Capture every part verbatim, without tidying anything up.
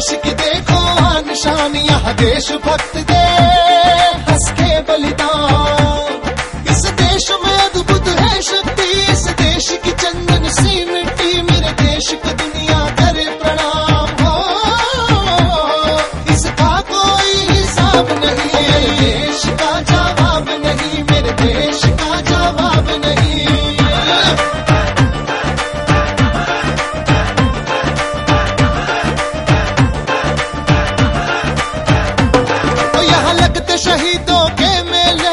देश की देखो निशान, यहाँ देशभक्त दे हंस के बलिदान। इस देश में अद्भुत है शक्ति, इस देश की चंदन सी मिट्टी, मेरे देश को दुनिया करे प्रणाम। हो इसका कोई हिसाब नहीं, मेरे देश का जवाब नहीं, मेरे देश का जवाब नहीं। तो यहाँ लगते शहीदों के मेले,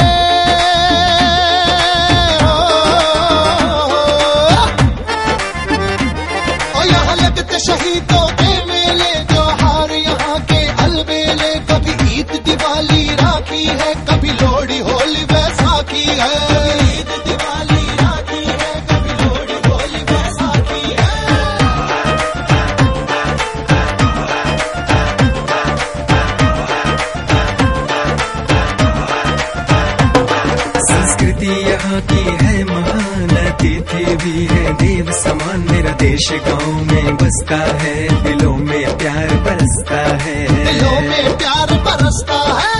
शहीदों के मेले, त्योहार यहाँ के अलबेले। कभी ईद दिवाली राखी है, कभी लोहड़ी होली बैसाखी है। ईद दिवाली राखी है, कभी लोहड़ी होली बैसाखी है। संस्कृति यहाँ की है महान, अतिथि भी है देव समान। मेरा देश गाँव में बसता है, दिलों में प्यार बरसता है, दिलों में प्यार बरसता है।